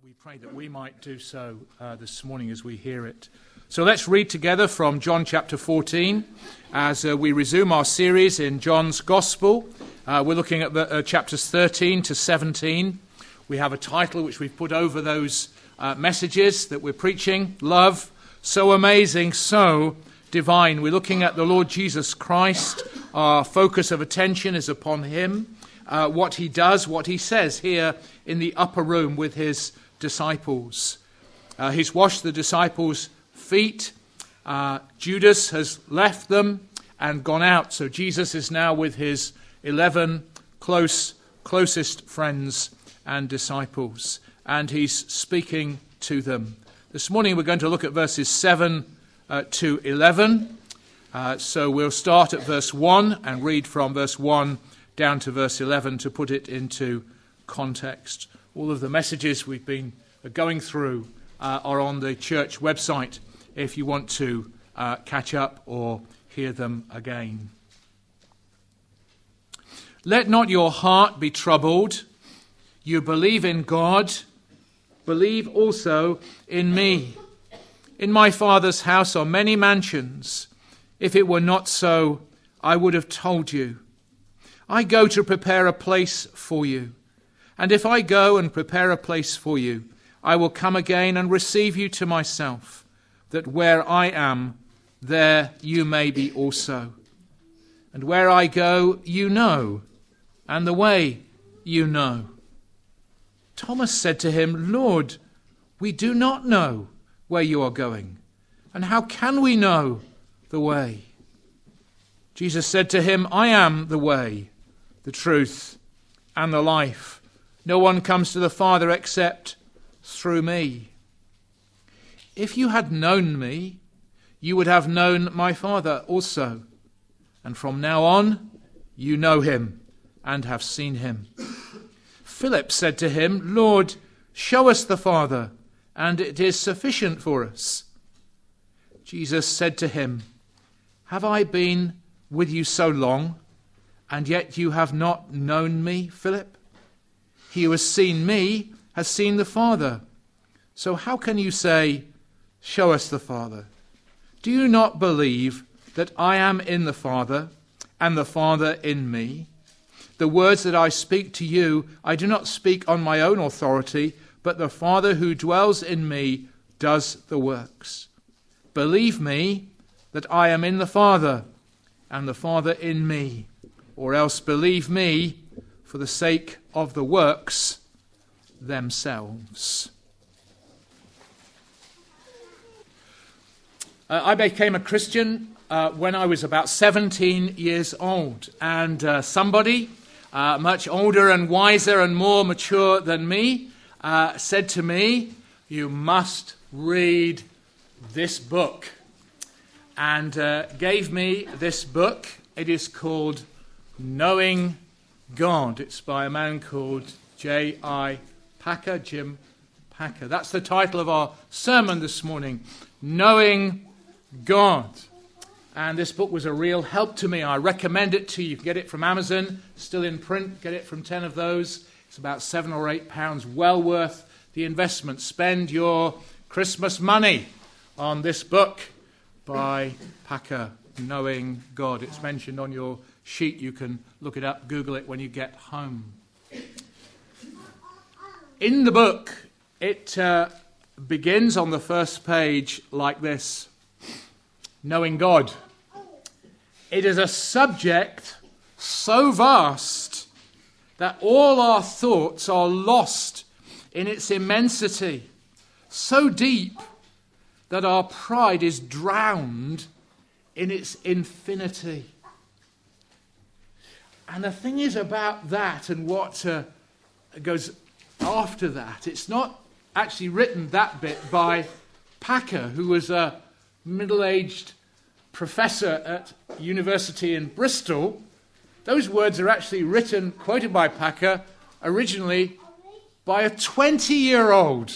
We pray that we might do so this morning as we hear it. So let's read together from John chapter 14 as we resume our series in John's Gospel. We're looking at chapters 13 to 17. We have a title which we've put over those messages that we're preaching: Love, So Amazing, So Divine. We're looking at the Lord Jesus Christ. Our focus of attention is upon him, what he does, what he says here in the upper room with his disciples. He's washed the disciples' feet. Judas has left them and gone out. So Jesus is now with his 11 closest friends and disciples, and he's speaking to them. This morning we're going to look at verses 7 to 11. So we'll start at verse 1 and read from verse 1 down to verse 11 to put it into context. All of the messages we've been going through are on the church website if you want to catch up or hear them again. Let not your heart be troubled. You believe in God, believe also in me. In my Father's house are many mansions. If it were not so, I would have told you. I go to prepare a place for you. And if I go and prepare a place for you, I will come again and receive you to myself, that where I am, there you may be also. And where I go, you know, and the way you know. Thomas said to him, Lord, we do not know where you are going, and how can we know the way? Jesus said to him, I am the way, the truth, and the life. No one comes to the Father except through me. If you had known me, you would have known my Father also. And from now on, you know him and have seen him. Philip said to him, Lord, show us the Father, and it is sufficient for us. Jesus said to him, have I been with you so long, and yet you have not known me, Philip? He who has seen me has seen the Father. So how can you say, show us the Father? Do you not believe that I am in the Father, and the Father in me? The words that I speak to you, I do not speak on my own authority, but the Father who dwells in me does the works. Believe me that I am in the Father, and the Father in me, or else believe me for the sake of the works themselves. I became a Christian when I was about 17 years old, and somebody much older and wiser and more mature than me said to me, you must read this book, and gave me this book. It is called Knowing God. It's by a man called J.I. Packer, Jim Packer. That's the title of our sermon this morning, Knowing God. And this book was a real help to me. I recommend it to you. You can get it from Amazon, still in print. Get it from 10 of those. It's about £7 or £8. Well worth the investment. Spend your Christmas money on this book by Packer, Knowing God. It's mentioned on your sheet. You can look it up, Google it when you get home. In the book, it begins on the first page like this: Knowing God. It is a subject so vast that all our thoughts are lost in its immensity, so deep that our pride is drowned in its infinity. And the thing is about that and what goes after that, it's not actually written, that bit, by Packer, who was a middle-aged professor at university in Bristol. Those words are actually written, quoted by Packer, originally by a 20-year-old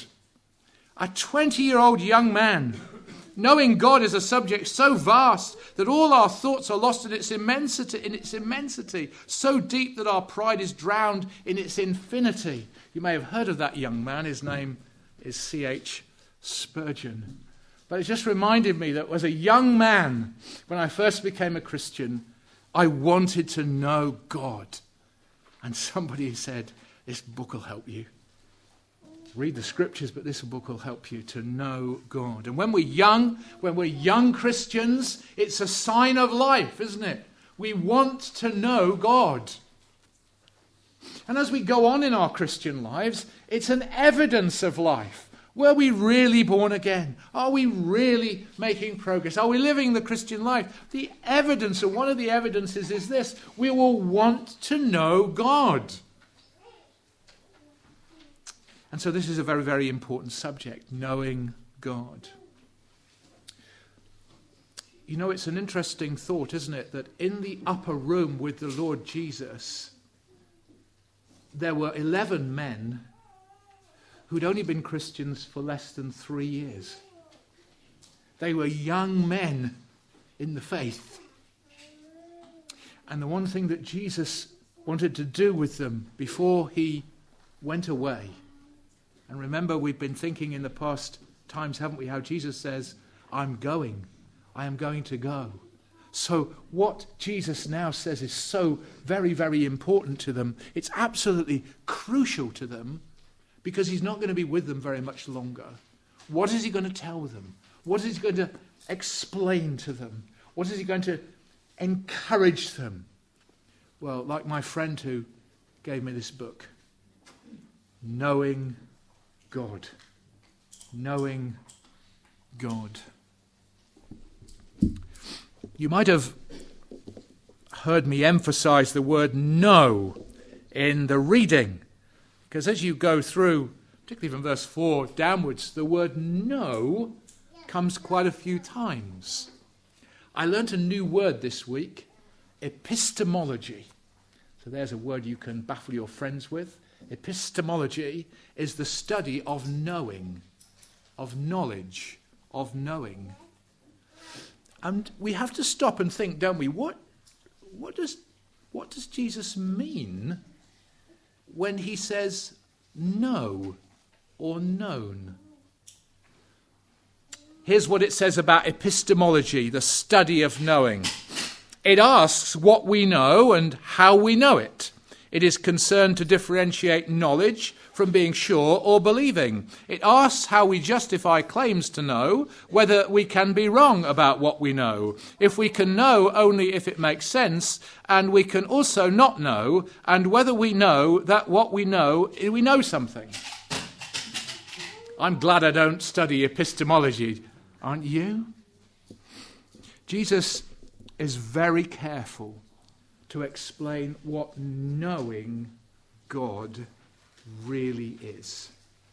young man. Knowing God is a subject so vast that all our thoughts are lost in its immensity, so deep that our pride is drowned in its infinity. You may have heard of that young man. His name is C.H. Spurgeon. But it just reminded me that as a young man, when I first became a Christian, I wanted to know God. And somebody said, this book will help you. Read the scriptures, but this book will help you to know God. And when we're young Christians, it's a sign of life, isn't it? We want to know God. And as we go on in our Christian lives, it's an evidence of life. Were we really born again? Are we really making progress? Are we living the Christian life? The evidence, or one of the evidences, is this: we will want to know God. And so this is a very, very important subject, knowing God. You know, it's an interesting thought, isn't it, that in the upper room with the Lord Jesus, there were 11 men who'd only been Christians for less than 3 years. They were young men in the faith. And the one thing that Jesus wanted to do with them before he went away, and remember, we've been thinking in the past times, haven't we, how Jesus says, I am going to go. So what Jesus now says is so very, very important to them. It's absolutely crucial to them, because he's not going to be with them very much longer. What is he going to tell them? What is he going to explain to them? What is he going to encourage them? Well, like my friend who gave me this book, Knowing God. Knowing God. You might have heard me emphasize the word know in the reading, because as you go through, particularly from verse 4 downwards, the word know comes quite a few times. I learnt a new word this week, epistemology. So there's a word you can baffle your friends with. Epistemology is the study of knowing, of knowledge, of knowing. And we have to stop and think, don't we? What does Jesus mean when he says know or known? Here's what it says about epistemology, the study of knowing. It asks what we know and how we know it. It is concerned to differentiate knowledge from being sure or believing. It asks how we justify claims to know, whether we can be wrong about what we know, if we can know only if it makes sense, and we can also not know, and whether we know that what we know something. I'm glad I don't study epistemology, aren't you? Jesus is very careful to explain what knowing God really is.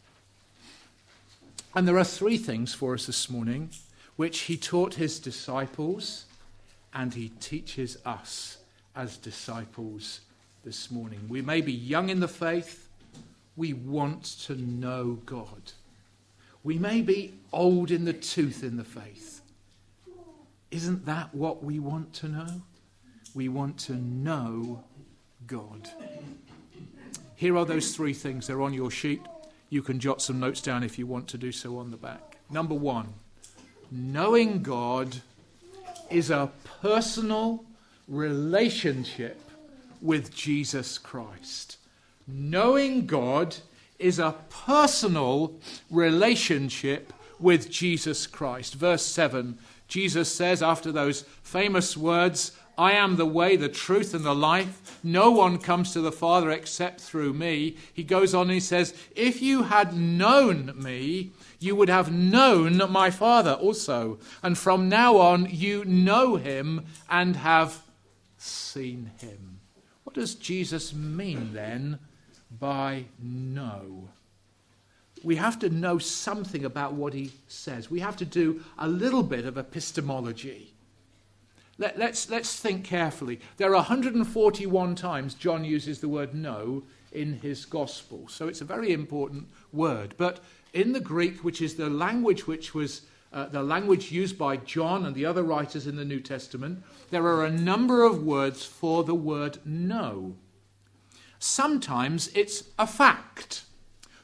And there are 3 things for us this morning which he taught his disciples and he teaches us as disciples this morning. We may be young in the faith. We want to know God. We may be old in the tooth in the faith. Isn't that what we want to know? We want to know God. Here are those 3 things. They're on your sheet. You can jot some notes down if you want to do so on the back. Number 1, knowing God is a personal relationship with Jesus Christ. Knowing God is a personal relationship with Jesus Christ. Verse 7, Jesus says, after those famous words, I am the way, the truth, and the life. No one comes to the Father except through me. He goes on and he says, if you had known me, you would have known my Father also. And from now on, you know him and have seen him. What does Jesus mean then by know? We have to know something about what he says. We have to do a little bit of epistemology. Let's think carefully. There are 141 times John uses the word know in his gospel. So it's a very important word. But in the Greek, which is the language which was the language used by John and the other writers in the New Testament, there are a number of words for the word know. Sometimes it's a fact. So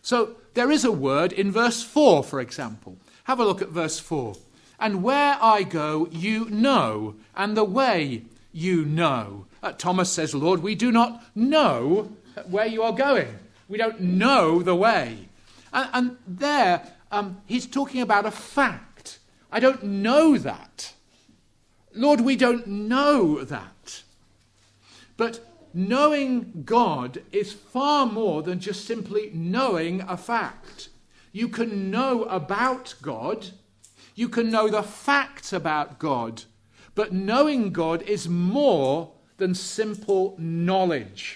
there is a word in verse 4, for example. Have a look at verse 4. And where I go, you know, and the way you know. Thomas says, Lord, we do not know where you are going. We don't know the way. And there, he's talking about a fact. I don't know that. Lord, we don't know that. But knowing God is far more than just simply knowing a fact. You can know about God. You can know the facts about God. But knowing God is more than simple knowledge.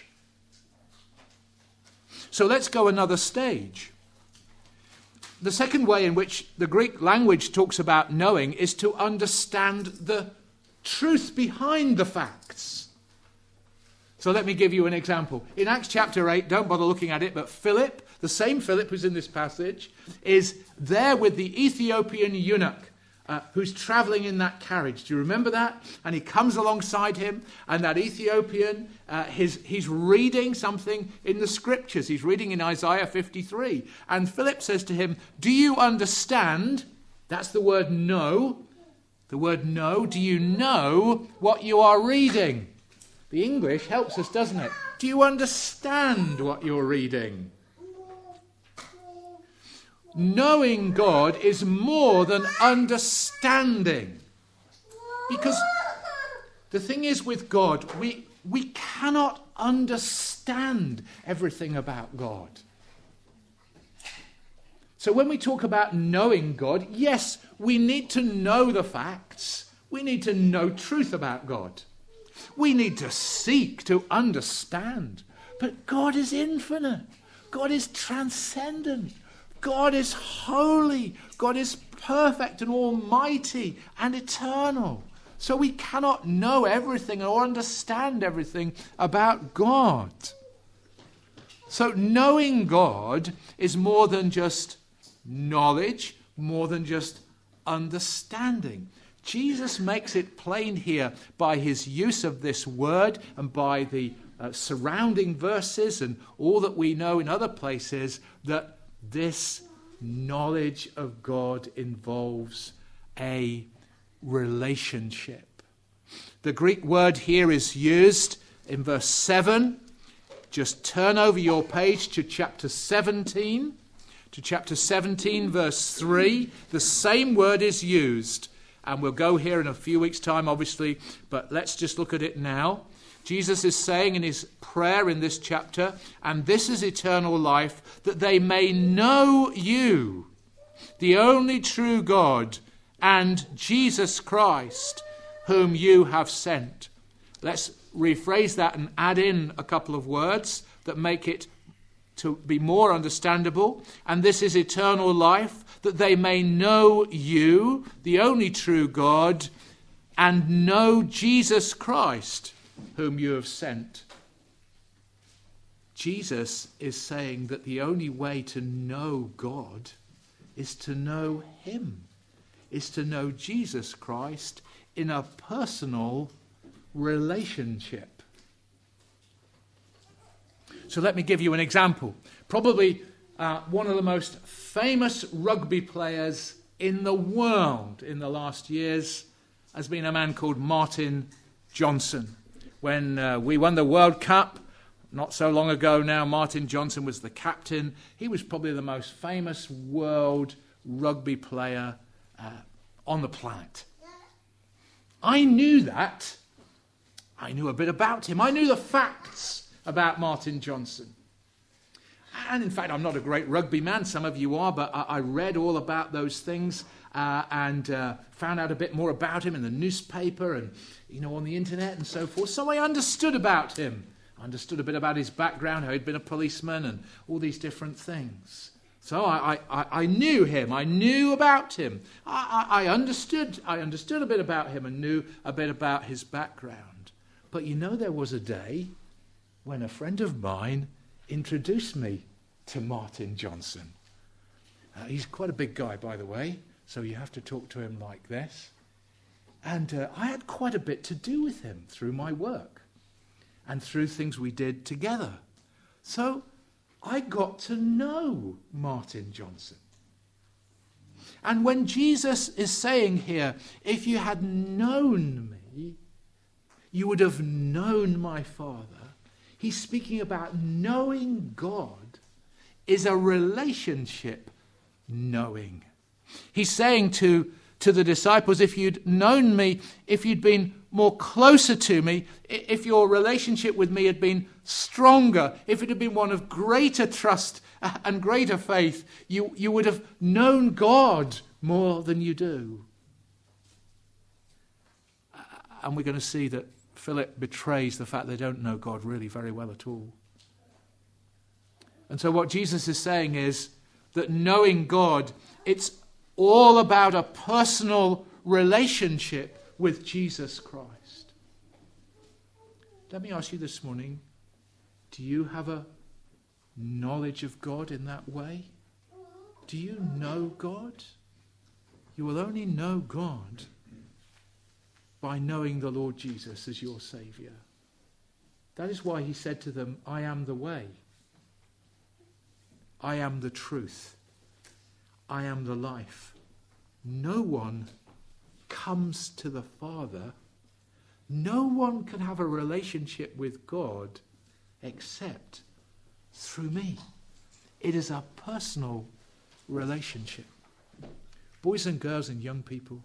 So let's go another stage. The second way in which the Greek language talks about knowing is to understand the truth behind the facts. So let me give you an example. In Acts chapter 8, don't bother looking at it, but Philip, the same Philip who's in this passage, is there with the Ethiopian eunuch who's traveling in that carriage. Do you remember that? And he comes alongside him, and that Ethiopian, he's reading something in the scriptures. He's reading in Isaiah 53. And Philip says to him, do you understand? That's the word know. The word know. Do you know what you are reading? The English helps us, doesn't it? Do you understand what you're reading? Knowing God is more than understanding. Because the thing is with God, we cannot understand everything about God. So when we talk about knowing God, yes, we need to know the facts. We need to know truth about God. We need to seek to understand. But God is infinite. God is transcendent. God is holy. God is perfect and almighty and eternal. So we cannot know everything or understand everything about God. So knowing God is more than just knowledge, more than just understanding. Jesus makes it plain here by his use of this word and by the surrounding verses and all that we know in other places that this knowledge of God involves a relationship. The Greek word here is used in verse 7. Just turn over your page to chapter 17. To chapter 17, verse 3. The same word is used. And we'll go here in a few weeks' time, obviously, but let's just look at it now. Jesus is saying in his prayer in this chapter, and this is eternal life, that they may know you, the only true God, and Jesus Christ, whom you have sent. Let's rephrase that and add in a couple of words that make it to be more understandable. And this is eternal life, that they may know you, the only true God, and know Jesus Christ, whom you have sent. Jesus is saying that the only way to know God is to know him, is to know Jesus Christ in a personal relationship. So let me give you an example. Probably one of the most famous rugby players in the world in the last years has been a man called Martin Johnson. When we won the World Cup, not so long ago now, Martin Johnson was the captain. He was probably the most famous world rugby player on the planet. I knew that. I knew a bit about him. I knew the facts about Martin Johnson. And in fact, I'm not a great rugby man. Some of you are, but I read all about those things and found out a bit more about him in the newspaper and, on the internet and so forth. So I understood about him. I understood a bit about his background, how he'd been a policeman and all these different things. So I knew him. I knew about him. I understood a bit about him and knew a bit about his background. But there was a day when a friend of mine introduced me to Martin Johnson. He's quite a big guy, by the way, so you have to talk to him like this. And I had quite a bit to do with him through my work and through things we did together. So I got to know Martin Johnson. And when Jesus is saying here, if you had known me, you would have known my Father, he's speaking about knowing God is a relationship knowing. He's saying to the disciples, if you'd known me, if you'd been more closer to me, if your relationship with me had been stronger, if it had been one of greater trust and greater faith, you would have known God more than you do. And we're going to see that Philip betrays the fact they don't know God really very well at all. And so what Jesus is saying is that knowing God, it's all about a personal relationship with Jesus Christ. Let me ask you this morning, do you have a knowledge of God in that way? Do you know God? You will only know God by knowing the Lord Jesus as your Saviour. That is why he said to them, I am the way. I am the truth. I am the life. No one comes to the Father. No one can have a relationship with God except through me. It is a personal relationship. Boys and girls and young people,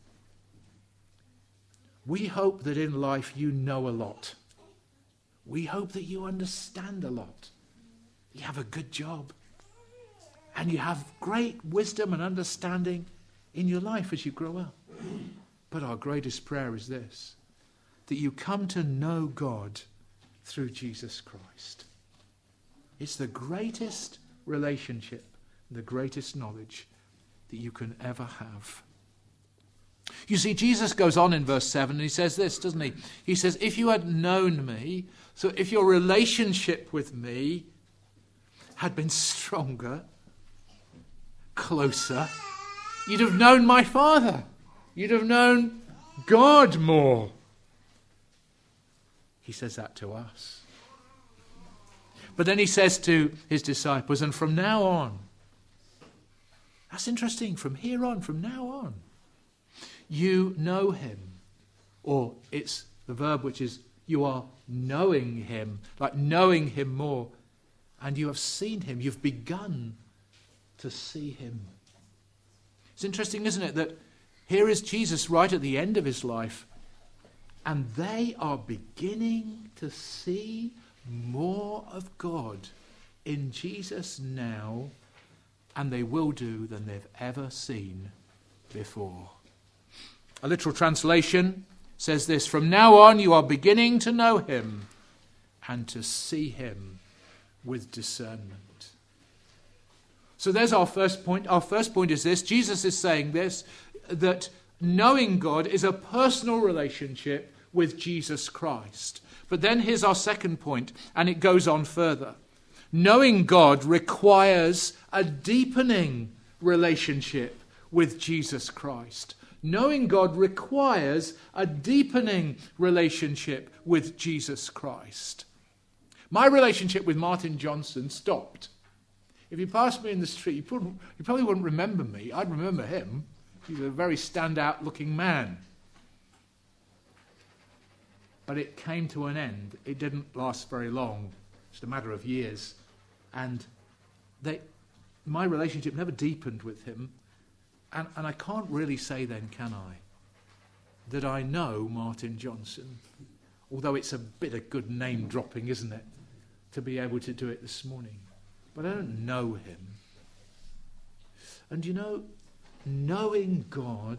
we hope that in life you know a lot. We hope that you understand a lot. You have a good job. And you have great wisdom and understanding in your life as you grow up. But our greatest prayer is this, that you come to know God through Jesus Christ. It's the greatest relationship, the greatest knowledge that you can ever have. You see, Jesus goes on in verse 7 and he says this, doesn't he? He says, if you had known me, so if your relationship with me had been stronger, closer, you'd have known my Father. You'd have known God more. He says that to us. But then he says to his disciples, and from now on, that's interesting, from here on, from now on, you know him. Or it's the verb which is you are knowing him, like knowing him more. And you have seen him. You've begun to see him. It's interesting, isn't it, that here is Jesus right at the end of his life, and they are beginning to see more of God in Jesus now, and they will do than they've ever seen before. A literal translation says this, from now on you are beginning to know him and to see him with discernment. So there's our first point. Our first point is this. Jesus is saying this, that knowing God is a personal relationship with Jesus Christ. But then here's our second point, and it goes on further. Knowing God requires a deepening relationship with Jesus Christ. Knowing God requires a deepening relationship with Jesus Christ. My relationship with Martin Johnson stopped. If you passed me in the street, you probably wouldn't remember me. I'd remember him. He's a very stand-out-looking man. But it came to an end. It didn't last very long, just a matter of years. And my relationship never deepened with him. And I can't really say then, can I, that I know Martin Johnson. Although it's a bit of good name dropping, isn't it, to be able to do it this morning. But I don't know him. And you know, knowing God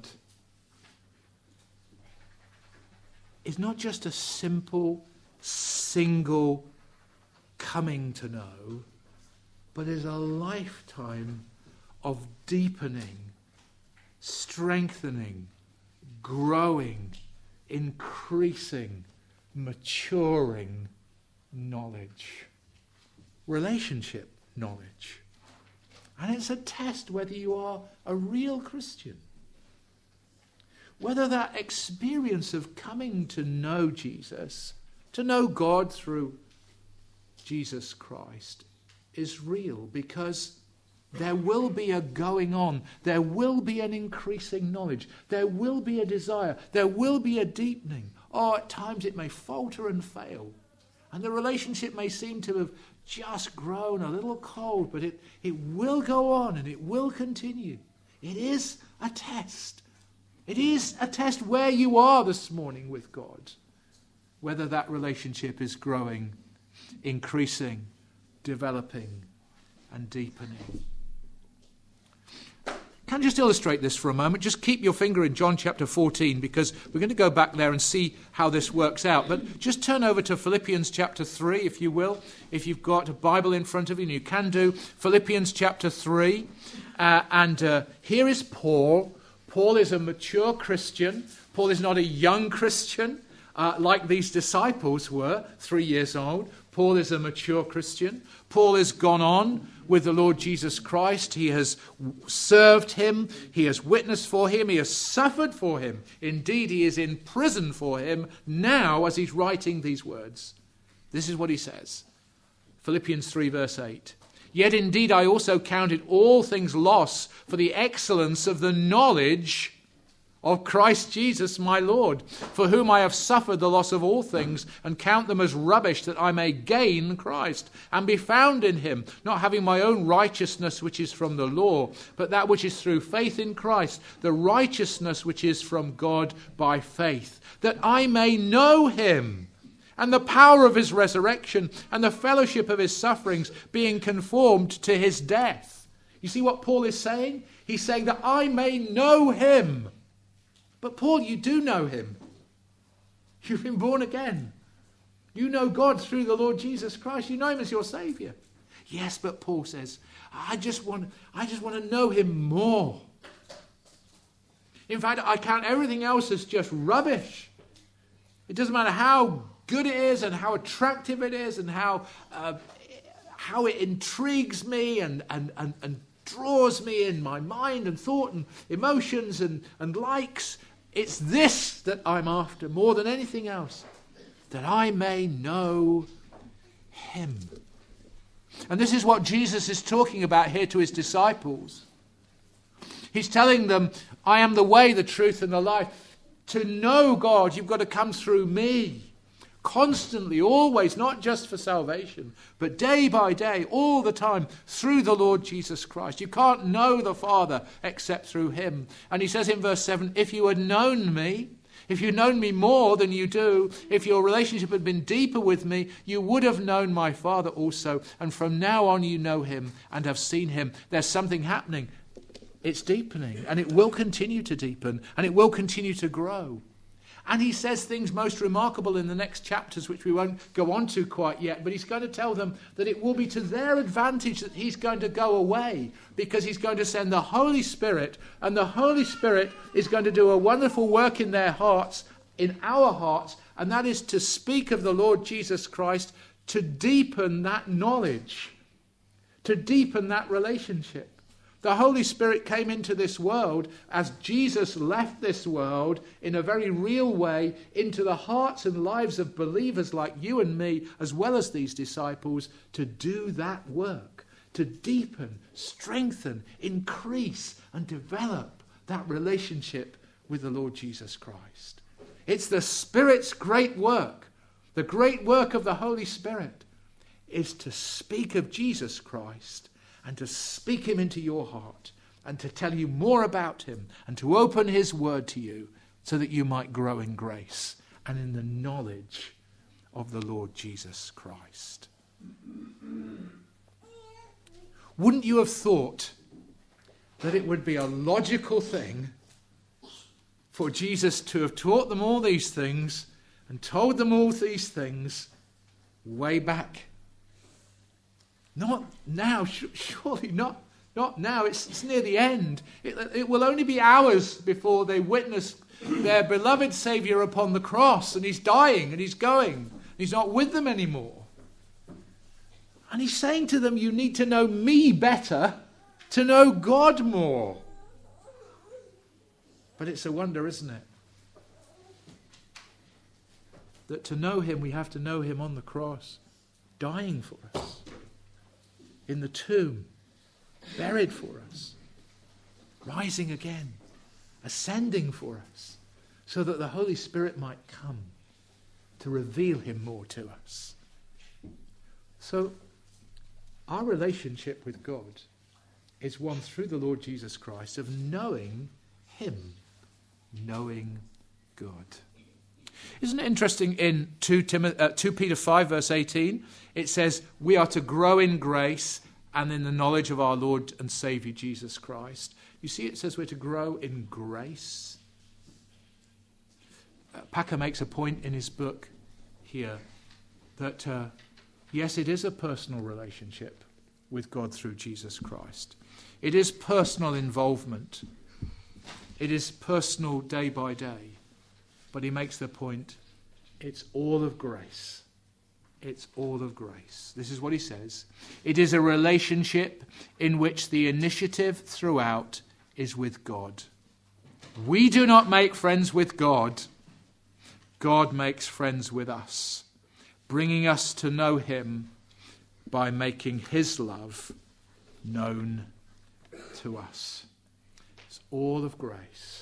is not just a simple, single coming to know, but is a lifetime of deepening, strengthening, growing, increasing, maturing knowledge. Relationship knowledge. And it's a test whether you are a real Christian. Whether that experience of coming to know Jesus, to know God through Jesus Christ, is real, because there will be a going on. There will be an increasing knowledge. There will be a desire. There will be a deepening. Oh, at times it may falter and fail. And the relationship may seem to have just grown a little cold, but it will go on and it will continue. It is a test. It is a test where you are this morning with God, whether that relationship is growing, increasing, developing, and deepening. Can I just illustrate this for a moment? Just keep your finger in John chapter 14, because we're going to go back there and see how this works out. But just turn over to Philippians chapter 3, if you will. If you've got a Bible in front of you, and you can do Philippians chapter 3. Here is Paul. Paul is a mature Christian. Paul is not a young Christian like these disciples were, 3 years old. Paul is a mature Christian. Paul has gone on with the Lord Jesus Christ. He has served him. He has witnessed for him. He has suffered for him. Indeed, he is in prison for him now as he's writing these words. This is what he says. Philippians 3 verse 8. Yet indeed I also counted all things loss for the excellence of the knowledge of Christ Jesus my Lord, for whom I have suffered the loss of all things, and count them as rubbish, that I may gain Christ, and be found in him, not having my own righteousness which is from the law, but that which is through faith in Christ, the righteousness which is from God by faith, that I may know him, and the power of his resurrection, and the fellowship of his sufferings, being conformed to his death. You see what Paul is saying? He's saying that I may know him. But Paul, you do know him. You've been born again. You know God through the Lord Jesus Christ. You know him as your Saviour. Yes, but Paul says, I just want to know him more. In fact, I count everything else as just rubbish. It doesn't matter how good it is and how attractive it is and how it intrigues me and draws me in my mind and thought and emotions and likes. It's this that I'm after more than anything else, that I may know him. And this is what Jesus is talking about here to his disciples. He's telling them, I am the way, the truth, and the life. To know God, you've got to come through me. Constantly, always, not just for salvation, but day by day, all the time, through the Lord Jesus Christ. You can't know the Father except through him. And he says in verse 7, if you had known me, if you'd known me more than you do, if your relationship had been deeper with me, you would have known my Father also. And from now on you know him and have seen him. There's something happening. It's deepening, and it will continue to deepen, and it will continue to grow. And he says things most remarkable in the next chapters, which we won't go on to quite yet, but he's going to tell them that it will be to their advantage that he's going to go away, because he's going to send the Holy Spirit, and the Holy Spirit is going to do a wonderful work in their hearts, in our hearts, and that is to speak of the Lord Jesus Christ, to deepen that knowledge, to deepen that relationship. The Holy Spirit came into this world as Jesus left this world in a very real way into the hearts and lives of believers like you and me, as well as these disciples, to do that work, to deepen, strengthen, increase, and develop that relationship with the Lord Jesus Christ. It's the Spirit's great work. The great work of the Holy Spirit is to speak of Jesus Christ, and to speak him into your heart, and to tell you more about him, and to open his word to you, so that you might grow in grace and in the knowledge of the Lord Jesus Christ. Wouldn't you have thought that it would be a logical thing for Jesus to have taught them all these things and told them all these things way back? Not now, surely not now. It's near the end. It will only be hours before they witness their beloved Saviour upon the cross, and he's dying and he's going. He's not with them anymore. And he's saying to them, you need to know me better to know God more. But it's a wonder, isn't it? That to know him, we have to know him on the cross, dying for us. in the tomb, buried for us, rising again, ascending for us, so that the Holy Spirit might come to reveal him more to us. So, our relationship with God is one through the Lord Jesus Christ of knowing him, knowing God. Isn't it interesting in 2 Peter 5 verse 18, it says we are to grow in grace and in the knowledge of our Lord and Saviour Jesus Christ. You see it says we're to grow in grace. Packer makes a point in his book here that yes, it is a personal relationship with God through Jesus Christ. It is personal involvement. It is personal day by day. But he makes the point, it's all of grace. It's all of grace. This is what he says. It is a relationship in which the initiative throughout is with God. We do not make friends with God. God makes friends with us, bringing us to know him by making his love known to us. It's all of grace.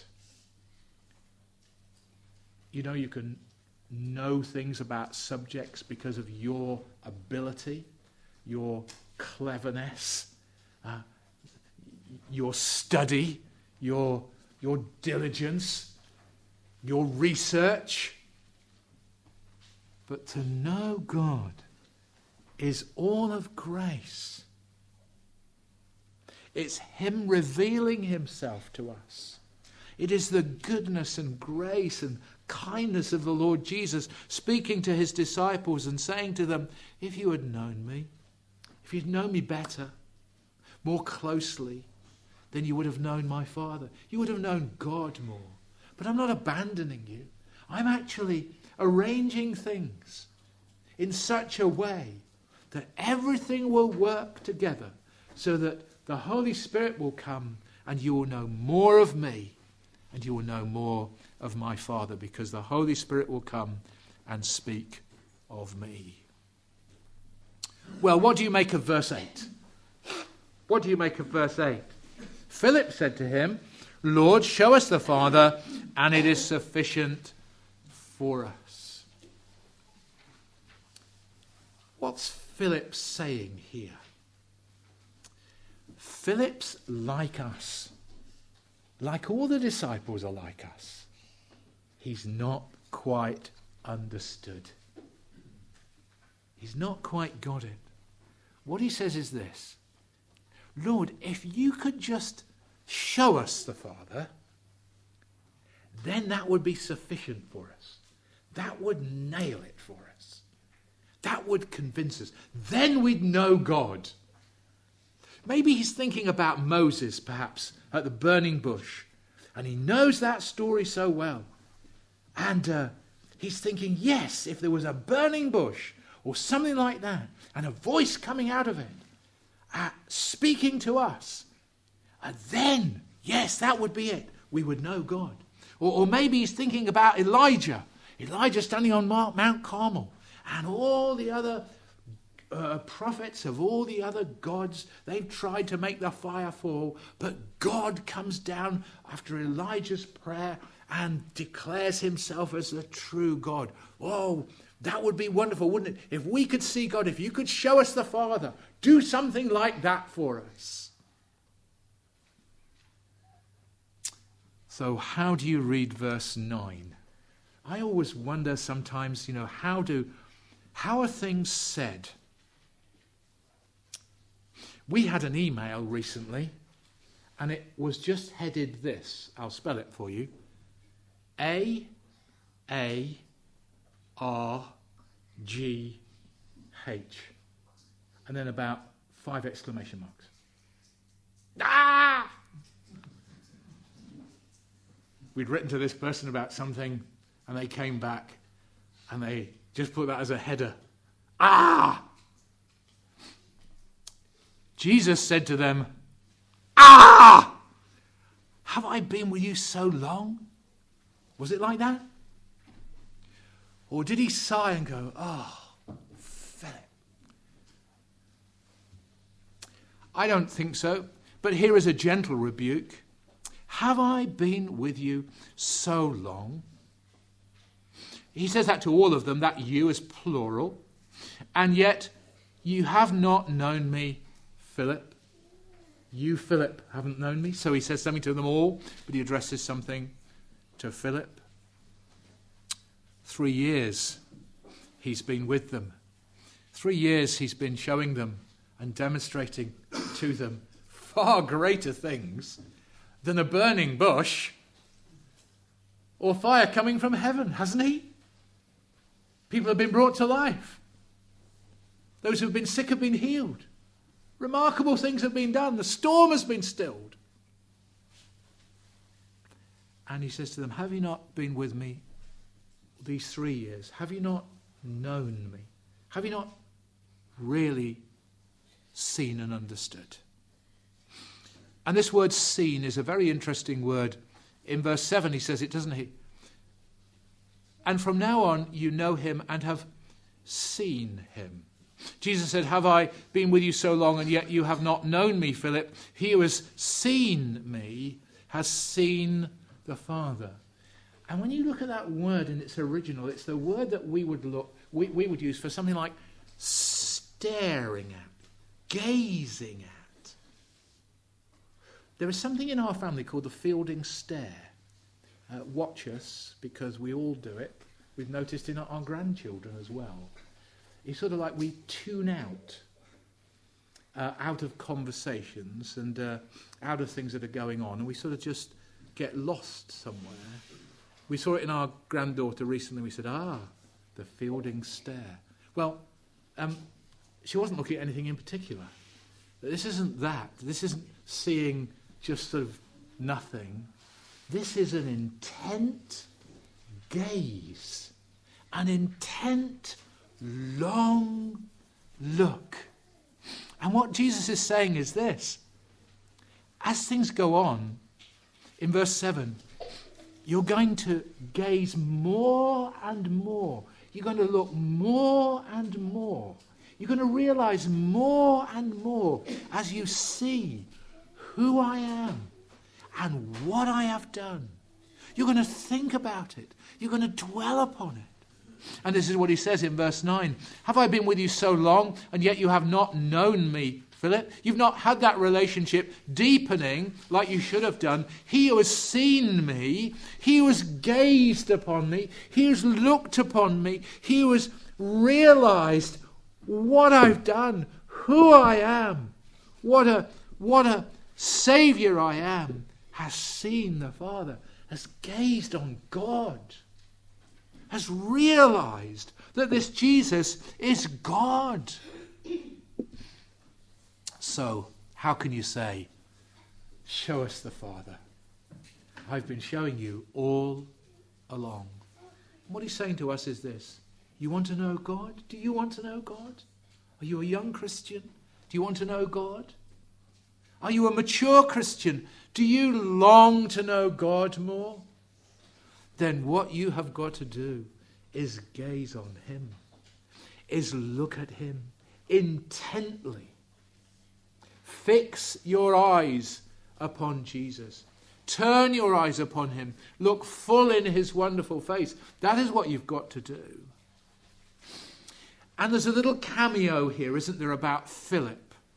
You know, you can know things about subjects because of your ability, your cleverness, your study, your diligence, your research. But to know God is all of grace. It's him revealing himself to us. It is the goodness and grace and kindness of the Lord Jesus speaking to his disciples and saying to them, if you had known me, if you'd known me better, more closely, then you would have known my Father. You would have known God more. But I'm not abandoning you. I'm actually arranging things in such a way that everything will work together so that the Holy Spirit will come and you will know more of me and you will know more of my Father, because the Holy Spirit will come and speak of me. Well, what do you make of verse 8? What do you make of verse 8? Philip said to him, Lord, show us the Father, and it is sufficient for us. What's Philip saying here? Philip's like us. Like all the disciples are like us. He's not quite understood. He's not quite got it. What he says is this: Lord, if you could just show us the Father, then that would be sufficient for us. That would nail it for us. That would convince us. Then we'd know God. Maybe he's thinking about Moses, perhaps, at the burning bush. And he knows that story so well. And he's thinking, yes, if there was a burning bush or something like that, and a voice coming out of it, speaking to us, then, yes, that would be it. We would know God. Or maybe he's thinking about Elijah. Elijah standing on Mount Carmel. And all the other prophets of all the other gods, they've tried to make the fire fall, but God comes down after Elijah's prayer and declares himself as the true God. Oh, that would be wonderful, wouldn't it? If we could see God, if you could show us the Father, do something like that for us. So how do you read verse 9? I always wonder sometimes, how are things said? We had an email recently, and it was just headed this. I'll spell it for you. A-A-R-G-H. And then about 5 exclamation marks. Ah! We'd written to this person about something, and they came back, and they just put that as a header. Ah! Jesus said to them, ah! Have I been with you so long? Was it like that? Or did he sigh and go, oh, Philip, I don't think so. But here is a gentle rebuke. Have I been with you so long? He says that to all of them. That you is plural. And yet you have not known me, Philip. You, Philip, haven't known me. So he says something to them all, but he addresses something to Philip. 3 years he's been with them. 3 years he's been showing them and demonstrating to them far greater things than a burning bush or fire coming from heaven, hasn't he? People have been brought to life. Those who have been sick have been healed. Remarkable things have been done. The storm has been stilled. And he says to them, have you not been with me these 3 years? Have you not known me? Have you not really seen and understood? And this word seen is a very interesting word. In verse 7 he says it, doesn't he? And from now on you know him and have seen him. Jesus said, have I been with you so long and yet you have not known me, Philip? He who has seen me has seen the Father. And when you look at that word in its original, it's the word that we would use for something like staring at, gazing at. There is something in our family called the Fielding stare. Watch us, because we all do it. We've noticed in our grandchildren as well. It's sort of like we tune out of conversations and out of things that are going on, and we sort of just get lost somewhere. We saw it in our granddaughter recently. We said, the Fielding stare. Well, she wasn't looking at anything in particular. This isn't that. This isn't seeing just sort of nothing. This is an intent gaze, an intent long look. And what Jesus is saying is this. As things go on, in verse 7, you're going to gaze more and more. You're going to look more and more. You're going to realize more and more as you see who I am and what I have done. You're going to think about it. You're going to dwell upon it. And this is what he says in verse 9. Have I been with you so long, and yet you have not known me, Philip? You've not had that relationship deepening like you should have done. He who has seen me, he who has gazed upon me, he who has looked upon me, he who has realized what I've done, who I am, what a Saviour I am, has seen the Father, has gazed on God, has realized that this Jesus is God. So, how can you say, show us the Father? I've been showing you all along. What he's saying to us is this. You want to know God? Do you want to know God? Are you a young Christian? Do you want to know God? Are you a mature Christian? Do you long to know God more? Then what you have got to do is gaze on him, is look at him intently. Fix your eyes upon Jesus. Turn your eyes upon him. Look full in his wonderful face. That is what you've got to do. And there's a little cameo here, isn't there, about Philip?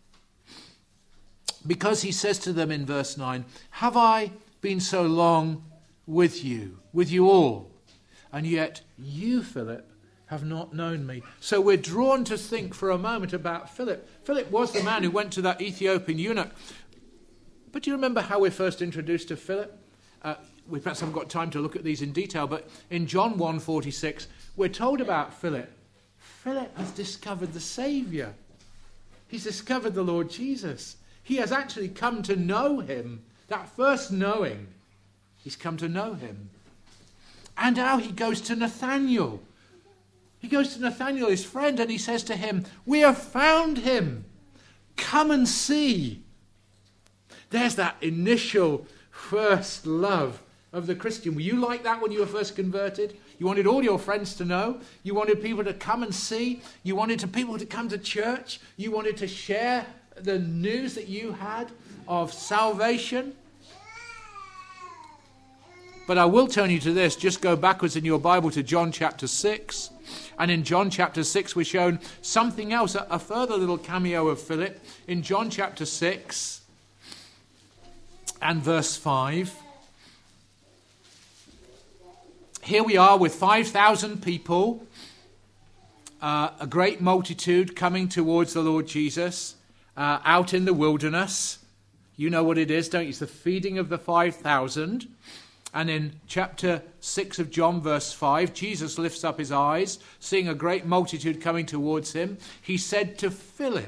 Because he says to them in verse 9, have I been so long with you all, and yet you, Philip, have not known me. So we're drawn to think for a moment about Philip. Philip was the man who went to that Ethiopian eunuch. But do you remember how we're first introduced to Philip? We perhaps haven't got time to look at these in detail, but in John 1:46, we're told about Philip. Philip has discovered the Saviour. He's discovered the Lord Jesus. He has actually come to know him. That first knowing, he's come to know him. And now he goes to Nathanael. He goes to Nathanael, his friend, and he says to him, we have found him. Come and see. There's that initial first love of the Christian. Were you like that when you were first converted? You wanted all your friends to know. You wanted people to come and see. You wanted people to come to church. You wanted to share the news that you had of salvation? But I will turn you to this. Just go backwards in your Bible to John chapter 6. And in John chapter 6 we're shown something else, a further little cameo of Philip. In John chapter 6 and verse 5. Here we are with 5,000 people. A great multitude coming towards the Lord Jesus out in the wilderness. You know what it is, don't you? It's the feeding of the 5,000. And in chapter 6 of John, verse 5, Jesus lifts up his eyes, seeing a great multitude coming towards him. He said to Philip,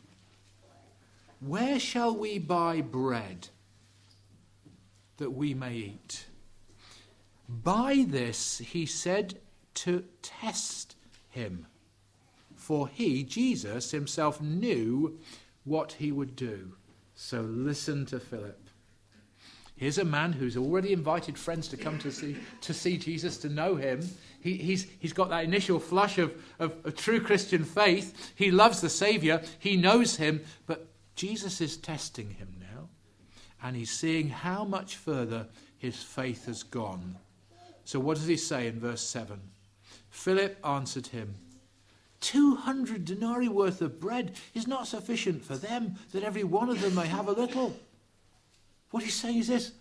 "Where shall we buy bread that we may eat?" By this he said to test him, for he, Jesus himself, knew what he would do. So listen to Philip. Here's a man who's already invited friends to come to see Jesus, to know him. He's got that initial flush of true Christian faith. He loves the Saviour. He knows him. But Jesus is testing him now. And he's seeing how much further his faith has gone. So what does he say in verse 7? Philip answered him, 200 denarii worth of bread is not sufficient for them, that every one of them may have a little. What he's saying is this.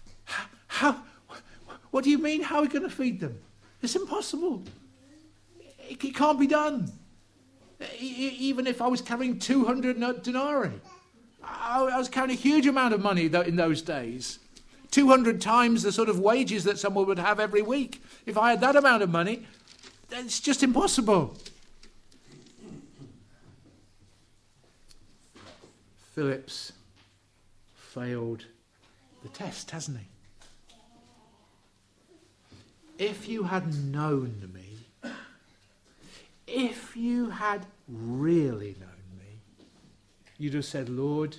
What do you mean? How are we going to feed them? It's impossible. It can't be done. Even if I was carrying 200 denarii. I was carrying a huge amount of money in those days. 200 times the sort of wages that someone would have every week. If I had that amount of money, it's just impossible. Philip's failed the test, hasn't he? If you had known me, if you had really known me, you'd have said, Lord,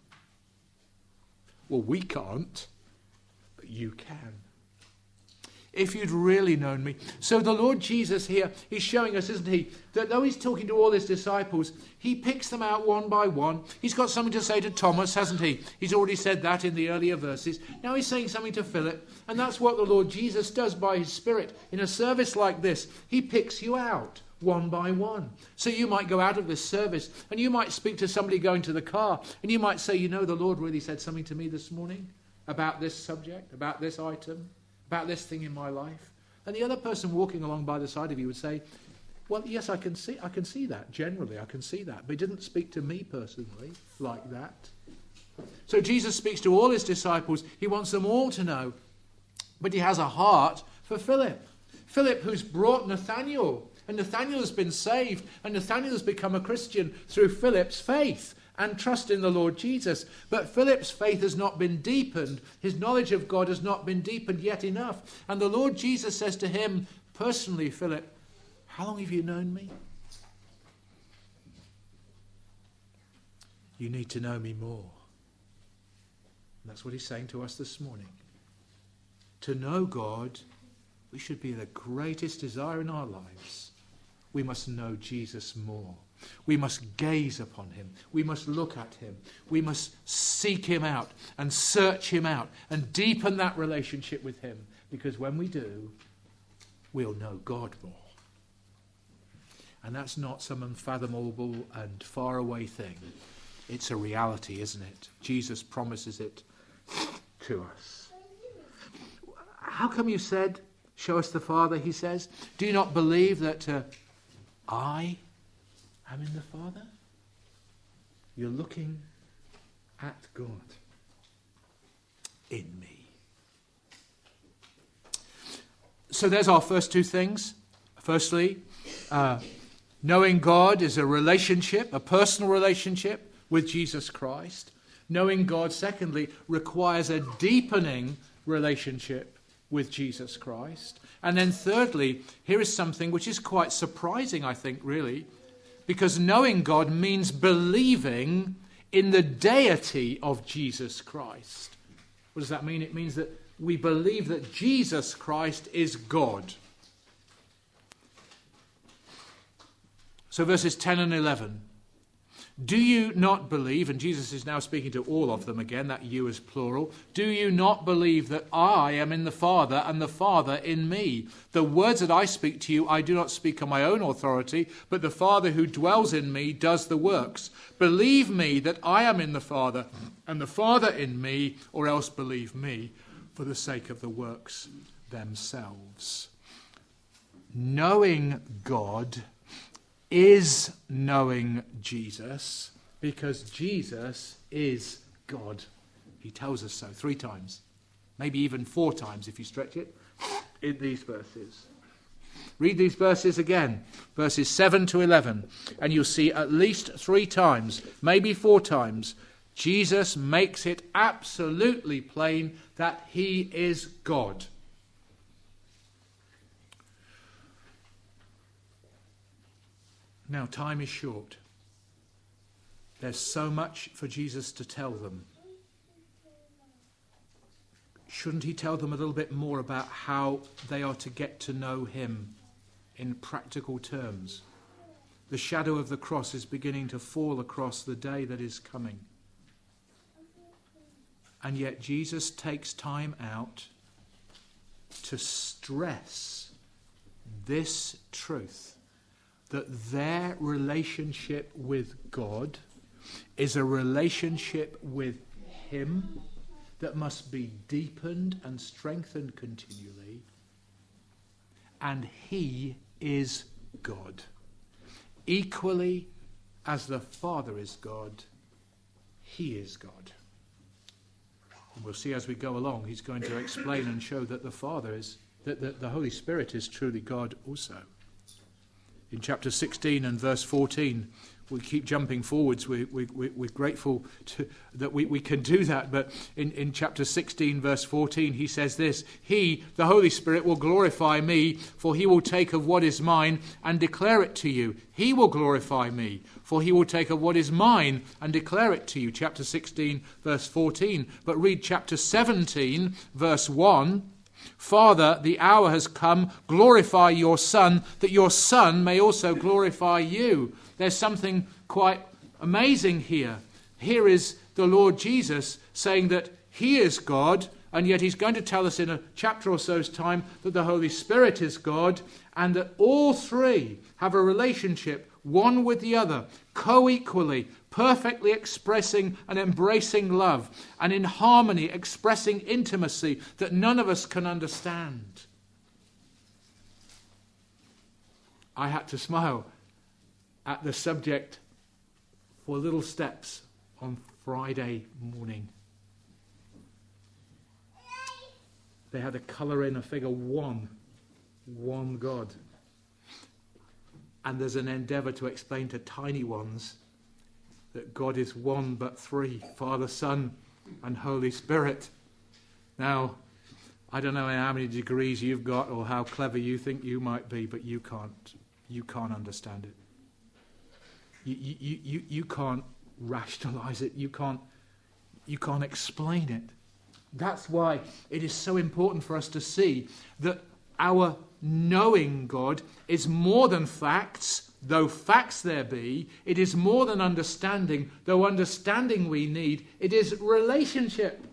well, we can't, but you can. If you'd really known me. So the Lord Jesus here, he's showing us, isn't he, that though he's talking to all his disciples, he picks them out one by one. He's got something to say to Thomas, hasn't he? He's already said that in the earlier verses. Now he's saying something to Philip, and that's what the Lord Jesus does by his Spirit. In a service like this, he picks you out one by one. So you might go out of this service, and you might speak to somebody going to the car, and you might say, you know, the Lord really said something to me this morning about this subject, about this item, about this thing in my life. And the other person walking along by the side of you would say, well, yes, I can see that. Generally, I can see that. But he didn't speak to me personally like that. So Jesus speaks to all his disciples. He wants them all to know. But he has a heart for Philip. Philip, who's brought Nathanael. And Nathanael has been saved. And Nathanael has become a Christian through Philip's faith and trust in the Lord Jesus. But Philip's faith has not been deepened. His knowledge of God has not been deepened yet enough. And the Lord Jesus says to him personally, Philip, how long have you known me? You need to know me more. And that's what he's saying to us this morning. To know God, we should be the greatest desire in our lives. We must know Jesus more. We must gaze upon him. We must look at him. We must seek him out and search him out and deepen that relationship with him. Because when we do, we'll know God more. And that's not some unfathomable and faraway thing. It's a reality, isn't it? Jesus promises it to us. How come you said, show us the Father, he says? Do you not believe that I am in the Father? You're looking at God in me. So there's our first two things. Firstly, knowing God is a relationship, a personal relationship with Jesus Christ. Knowing God, secondly, requires a deepening relationship with Jesus Christ. And then thirdly, here is something which is quite surprising, I think, really. Because knowing God means believing in the deity of Jesus Christ. What does that mean? It means that we believe that Jesus Christ is God. So verses 10 and 11. Do you not believe, and Jesus is now speaking to all of them again, that you is plural, do you not believe that I am in the Father and the Father in me? The words that I speak to you, I do not speak on my own authority, but the Father who dwells in me does the works. Believe me that I am in the Father and the Father in me, or else believe me for the sake of the works themselves. Knowing God is knowing Jesus, because Jesus is God. He tells us so 3 times, maybe even 4 times if you stretch it, in these verses. Read these verses again, verses 7 to 11, and you'll see at least 3 times, maybe 4 times, Jesus makes it absolutely plain that he is God. Now, time is short. There's so much for Jesus to tell them. Shouldn't he tell them a little bit more about how they are to get to know him in practical terms? The shadow of the cross is beginning to fall across the day that is coming. And yet Jesus takes time out to stress this truth, that their relationship with God is a relationship with him that must be deepened and strengthened continually. And he is God. Equally as the Father is God, he is God. And we'll see as we go along, he's going to explain and show that the Father is, that the Holy Spirit is truly God also. In chapter 16 and verse 14, we keep jumping forwards. We're grateful that we can do that. But in chapter 16, verse 14, he says this: He, the Holy Spirit, will glorify me, for he will take of what is mine and declare it to you. He will glorify me, for he will take of what is mine and declare it to you. Chapter 16, verse 14. But read chapter 17, verse 1. Father, the hour has come, glorify your Son, that your Son may also glorify you. There's something quite amazing here. Here is the Lord Jesus saying that he is God, and yet he's going to tell us in a chapter or so's time that the Holy Spirit is God, and that all three have a relationship, one with the other, co-equally, perfectly expressing and embracing love, and in harmony expressing intimacy that none of us can understand. I had to smile at the subject for Little Steps on Friday morning. They had a colour in a figure one God. And there's an endeavour to explain to tiny ones that God is one but three, Father, Son, and Holy Spirit. Now, I don't know how many degrees you've got or how clever you think you might be, but you can't understand it. You can't rationalize it. You can't explain it. That's why it is so important for us to see that our knowing God is more than facts, though facts there be. It is more than understanding, though understanding we need. It is relationship.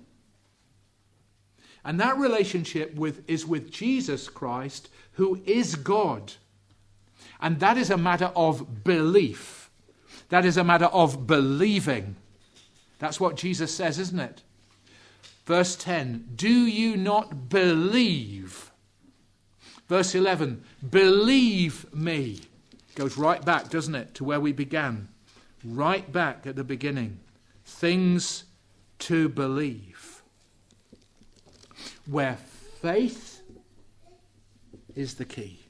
And that relationship is with Jesus Christ, who is God. And that is a matter of belief. That is a matter of believing. That's what Jesus says, isn't it? Verse 10, do you not believe? Verse 11, believe me. Goes right back, doesn't it, to where we began. Right back at the beginning. Things to believe. Where faith is the key.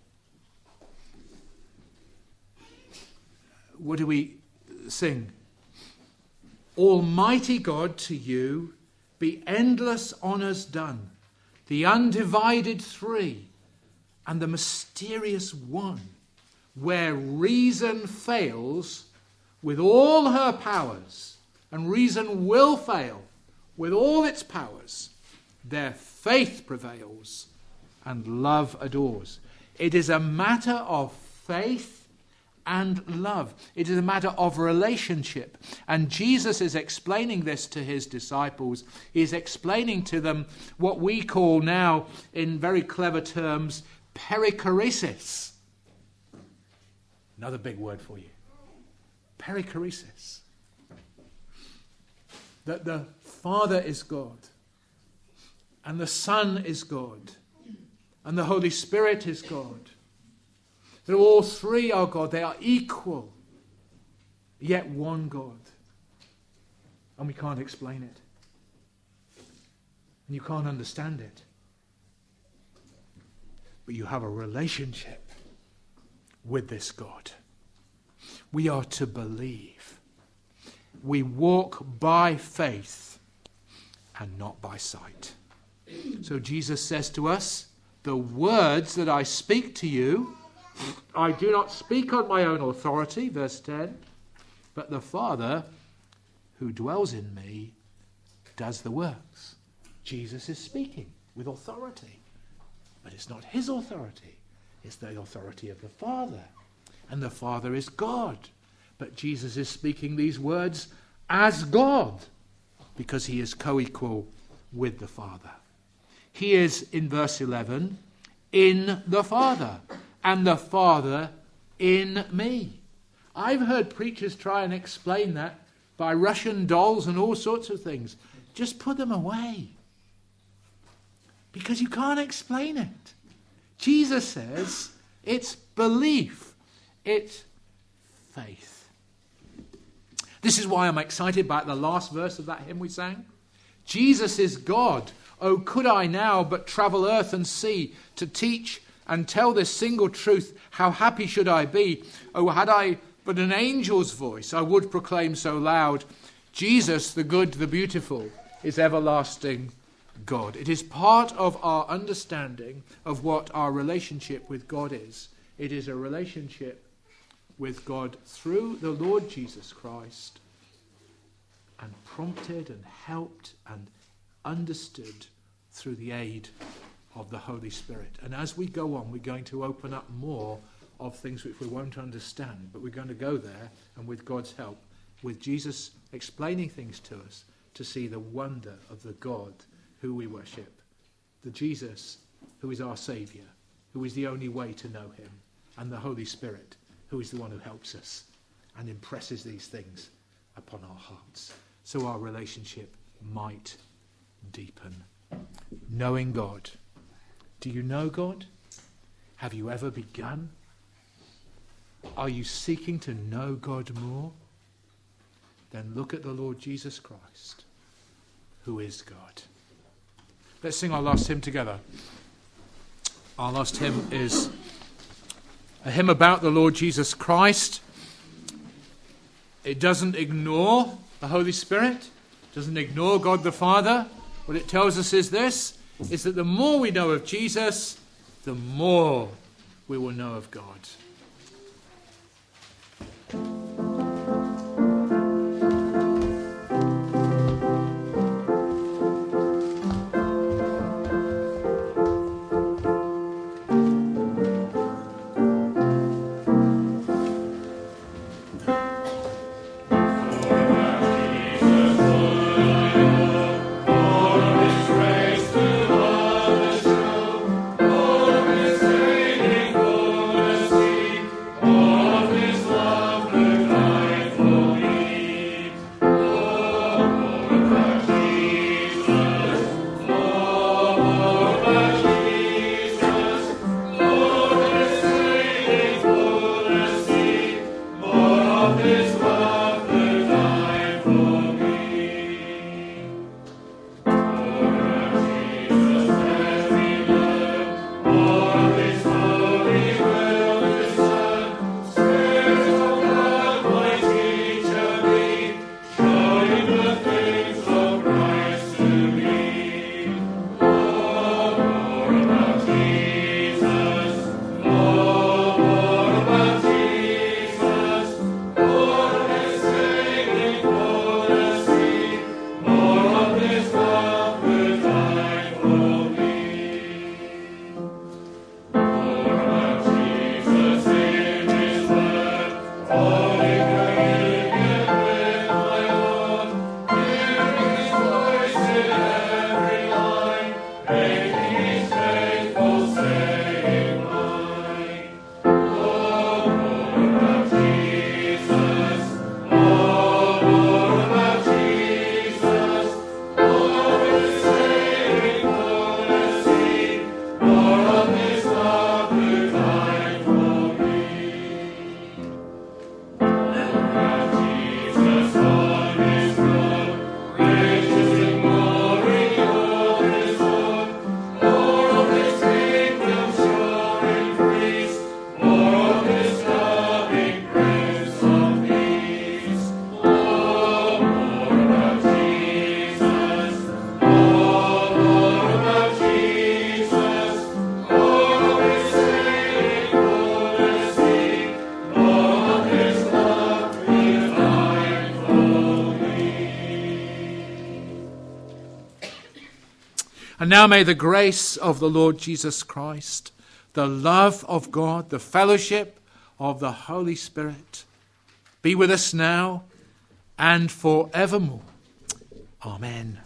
What do we sing? Almighty God, to you be endless honours done, the undivided three, and the mysterious one, where reason fails with all her powers, and reason will fail with all its powers, their faith prevails and love adores. It is a matter of faith and love. It is a matter of relationship. And Jesus is explaining this to his disciples. He's explaining to them what we call now, in very clever terms, perichoresis. Another big word for you. Perichoresis. That the Father is God, and the Son is God, and the Holy Spirit is God. That all three are God. They are equal, yet one God. And we can't explain it. And you can't understand it. But you have a relationship with this God. We are to believe. We walk by faith and not by sight. So Jesus says to us, the words that I speak to you, I do not speak on my own authority, verse 10, but the Father who dwells in me does the works. Jesus is speaking with authority, but it's not his authority. It's the authority of the Father. And the Father is God. But Jesus is speaking these words as God, because he is co-equal with the Father. He is, in verse 11, in the Father, and the Father in me. I've heard preachers try and explain that by Russian dolls and all sorts of things. Just put them away, because you can't explain it. Jesus says it's belief, it's faith. This is why I'm excited about the last verse of that hymn we sang. Jesus is God. Oh, could I now but travel earth and sea to teach and tell this single truth, how happy should I be? Oh, had I but an angel's voice, I would proclaim so loud, Jesus, the good, the beautiful, is everlasting God. It is part of our understanding of what our relationship with God is. It is a relationship with God through the Lord Jesus Christ, and prompted and helped and understood through the aid of the Holy Spirit. And as we go on, we're going to open up more of things which we won't understand, but we're going to go there, and with God's help, with Jesus explaining things to us, to see the wonder of the God who we worship, the Jesus who is our Saviour, who is the only way to know him, and the Holy Spirit who is the one who helps us and impresses these things upon our hearts, so our relationship might deepen. Knowing God. Do you know God? Have you ever begun? Are you seeking to know God more? Then look at the Lord Jesus Christ, who is God. Let's sing our last hymn together. Our last hymn is a hymn about the Lord Jesus Christ. It doesn't ignore the Holy Spirit, doesn't ignore God the Father. What it tells us is this, is that the more we know of Jesus, the more we will know of God. Mercy. And now may the grace of the Lord Jesus Christ, the love of God, the fellowship of the Holy Spirit be with us now and forevermore. Amen.